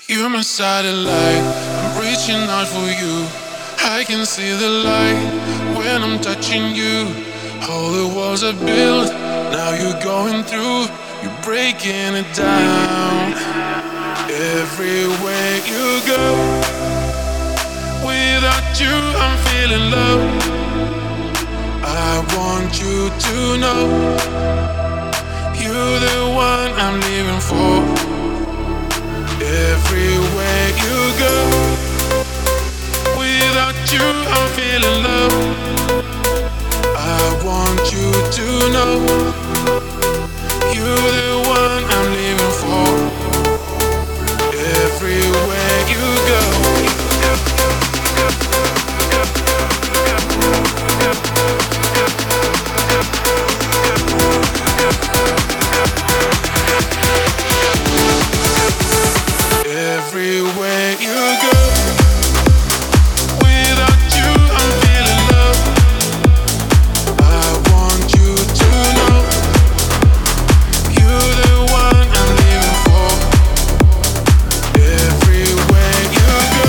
You're my satellite, I'm reaching out for you. I can see the light when I'm touching you. All the walls are built, now you're going through. You're breaking it down. Everywhere you go, without you I'm feeling low. I want you to know you're the one I'm living for. Everywhere you go, without you I'm feeling low. I want you to know you're the one I'm living for. Everywhere you go. Everywhere you go, without you I'm feeling low. I want you to know you're the one I'm living for. Everywhere you go.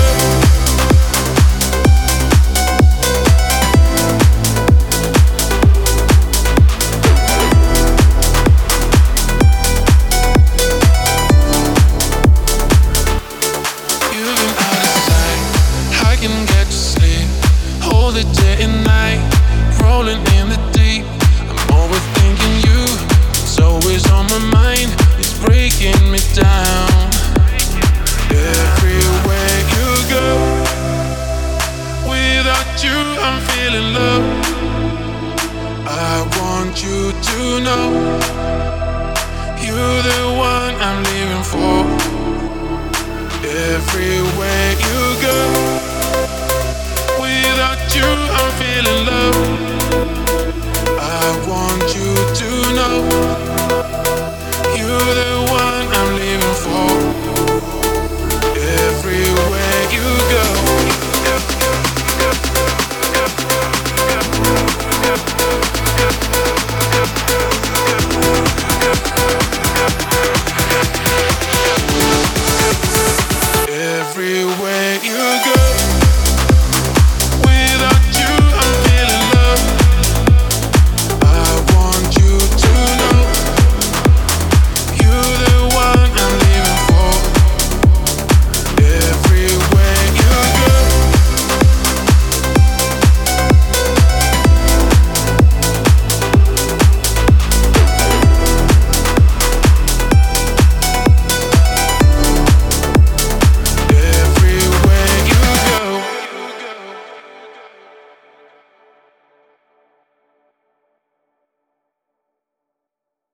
You've been out of sight, I can get to sleep. Hold it day and night, rolling in the deep. I'm overthinking you, it's always on my mind. It's breaking me down. Everywhere you go, without you I'm feeling low. I want you to know you're the one I'm living